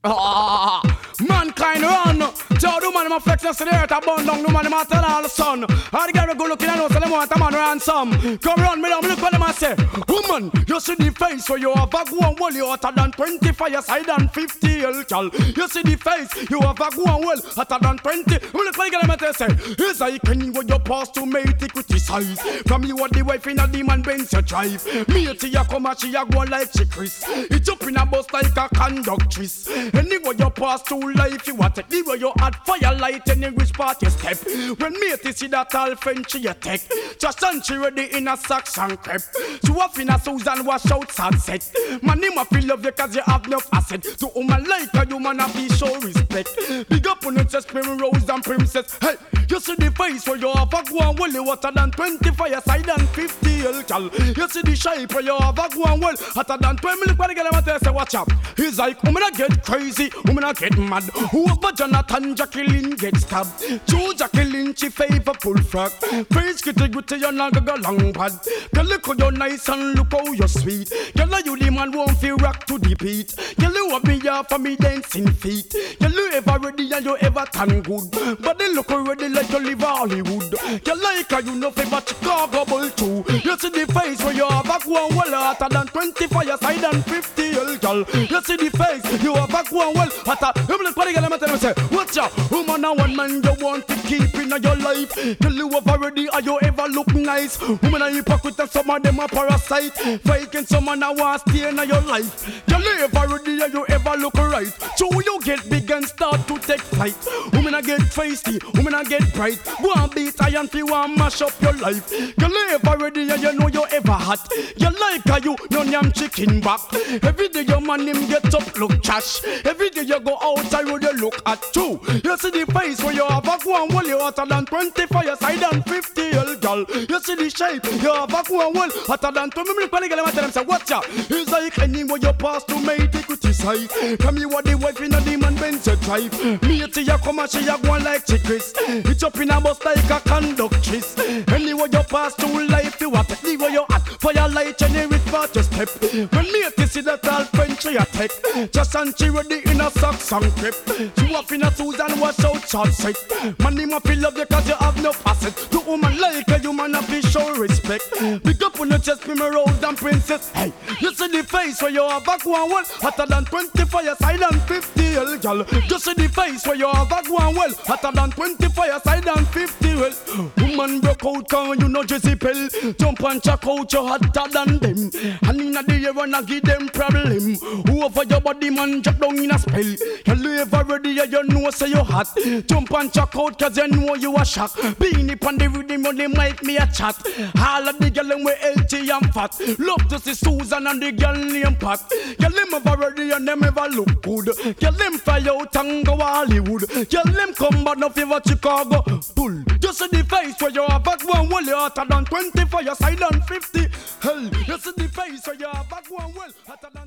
Mankind run. Tell the man, I'm a flex next to the earth. I burn down the man, I'm a tell all the sun. All the girls go looking at us, and they want a man ransom. Come run me down, look what them a say. Woman, you see the face where you have a go and well, you hotter than 20 fire side and 50 alcohol. You see the face, you have a go and well, hotter than 20. Look what them a say. It's like any way you pass to make it criticize. From you are the wife in a demon Benz you drive. Me to you come and she a go like she Chris. It up in a bus like a conductress. Anyway you pass to life you want it. Anyway you add firelight in which part you step. When me to see that all French you take. Just and she ready in a socks and crepe. So off in a Susan wash out sunset. My name a feel love you cause you have no asset. To woman like a human a be show respect. Big up on the chest prim rose and princess. Hey, you see the face where you have a go and well, you hotter than 20 fire side and 50 alcohol. You see the shape where you have a go and well, hotter than 20 minutes. But again, I'm say watch out. He's like, woman I get crazy, woman I get mad. Whoever Jonathan Jacqueline get stabbed. Joe Jacqueline she favor full frack. Face kitty gritty you not go long pad. Girl look how you nice and look how you sweet. Girl you the man won't feel rock to the beat. Girl you want me off for me dancing feet. Girl you ever ready and you ever tan good. But they look already like you live Hollywood. Girl like you know favor Chicago bull too. You see the face where you have a go and well hotter than 20 fire side and 50 girl. You see the face you have a go and well hotter. You look pretty girl I'm telling you say watch out. Woman and one man you want to keep in your life. Girl you ever ready and you ever look nice. Woman and hypocrite and some of them a parasite. Faking someone I want stay in your life. Girl you ever ready and you ever look right. So you get big and start to take flight. Woman I get feisty, woman I get bright. Go and beat iron if you want mash up your life. Girl you ever ready and you know you ever hot. You like a you no yam chicken back. Every day your man him get up look trash. Every day you go outside where you look at too. You see the face where you have a go and well you hotter than 20 fire side and 50 girl. You see the shape you have a go and well hotter than 20 minutes. But again I tell them say watch out. It's like anywhere you pass to make it criticize. From you are the wife in a demon Benz you drive. Me to you come and she a go like she Chris. It's up in a bus like a conductress. Anywhere you pass to life you want it. Anywhere you at fire light and every part you step. When me to see that all French you take. Just and she ready in a socks and crepe. You up in a Susan wash out sunset. Man him a feel love you cause you have no asset. To woman like a human a be show respect. Big up on the chest me rose and princess. Hey, you see the face where you have a go and well hotter than 20 fire side and 50 girl. You see the face where you have a go and well hotter than 20 fire side and 50 woman broke out cause you know Jesse Pell. Jump and check out you hotter than them. And in the air and I give them problem. Over your body man drop down in a spell. You ever ready you know say you hot. Jump and check out cause you know you a shock. Beanie pon the rhythm on the mic me a chat. All of the girl them we healthy and fat. Love to see Susan and the girl name Pat. Girl them ever ready and them ever look good. Girl them fly out and go Hollywood. Girl them come but no favor Chicago bull. You see the face where you have a go and well you hotter than 20 for your side and 50. Hell, you see the face where you have a go and well hotter than